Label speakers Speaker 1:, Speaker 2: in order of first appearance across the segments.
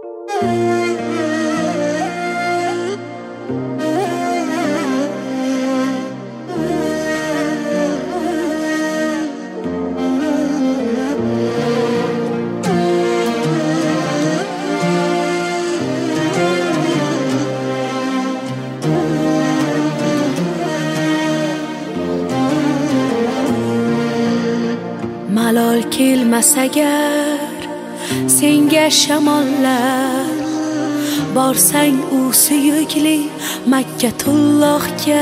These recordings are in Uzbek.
Speaker 1: Malol kelmas agar senga shamollar, borsang u suyukli Makkatullohga.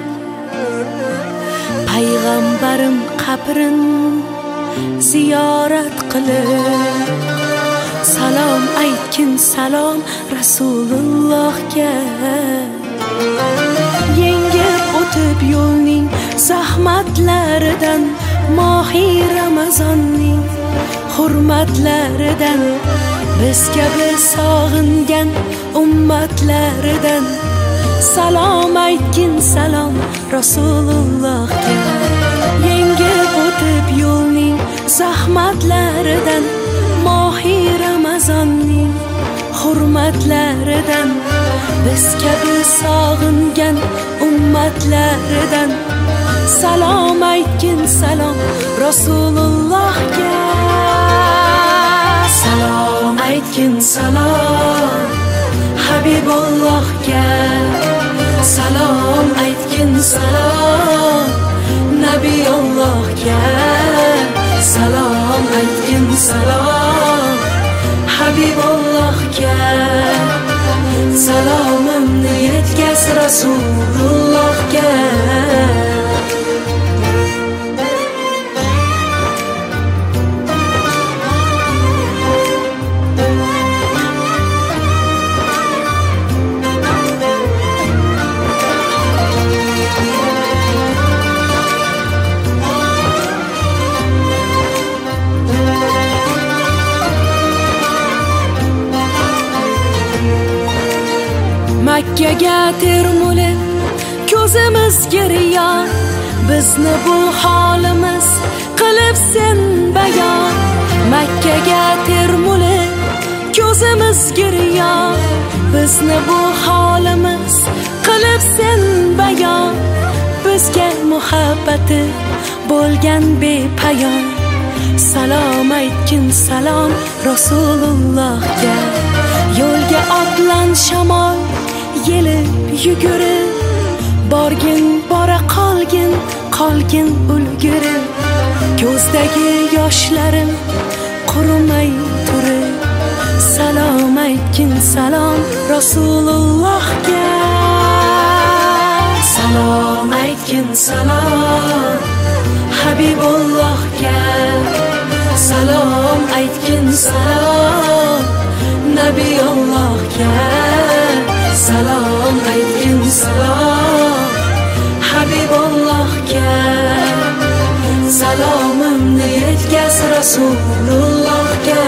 Speaker 1: Payg'ambarim qabrin ziyorat qilib, salom aytgin salom Rasulullohga. Yengib o'tib yo'lning zahmatlaridan, mohi Ramazonning hurmatlaridan, biz kabi sog'ingan ummatlaridan salom aytgin salom Rasulullohga. Yengib o'tib yo'lning zahmatlaridan, mohi Ramazonning hurmatlaridan, biz kabi sog'ingan ummatlaridan salom aytgin salom Rasulullohga. Salom aytgin salom Habibullohga. Salom aytgin salom Nabiyullohga. Salom aytgin salom Habibullohga. Salomimni yetkaz Rasulullohga. Makkaga termulib ko'zimiz giryon, bizni bu holimiz qilib sen bayon. Makkaga termulib ko'zimiz giryon, bizni bu holimiz qilib sen bayon. Bizga muhabbati bo'lgan bepayon, salom aytgin salom Rasulullohga. Yo'lga otlan shamol yelib yugurib, borgin bora qolgin qolgin ulgurib. Ko'zdagi yoshlarim qurumay turib, salom aytgin salom Rasulullohga. Salom aytgin salom Habibullohga. Salom aytgin salom Nabiyullohga. Salom aytgin salom Habibullohga. Salomimni yetkaz Rasulullohga.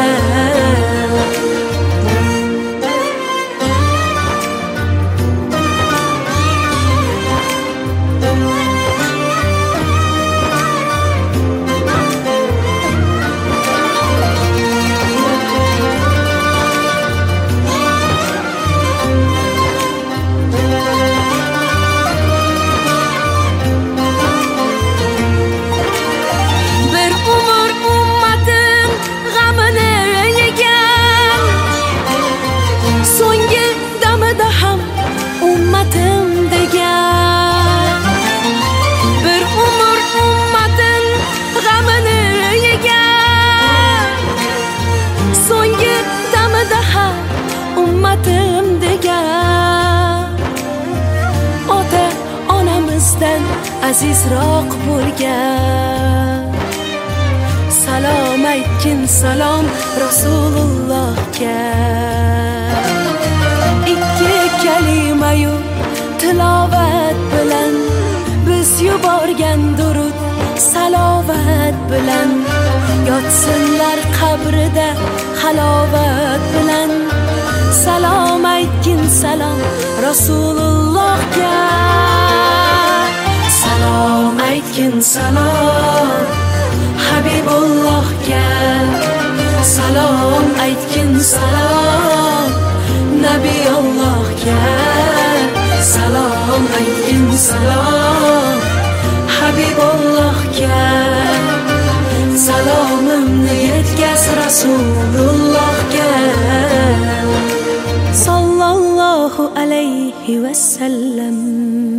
Speaker 1: Azizroq bo'lgan, salom aytgin salom Rasulullohga. Ikki kalimayu tilovat bilan, biz yuborgan durud salovat bilan, yotsinlar qabrida halovat bilan. Salom aytgin salom Rasulullohga. Salom aytgin salom Habibullohga. Salom aytgin salom Nabiyallohga salom aytgin salom, Habibullohga salomimni yetkaz Rasulullohga. Sallallohu alayhi va sallam.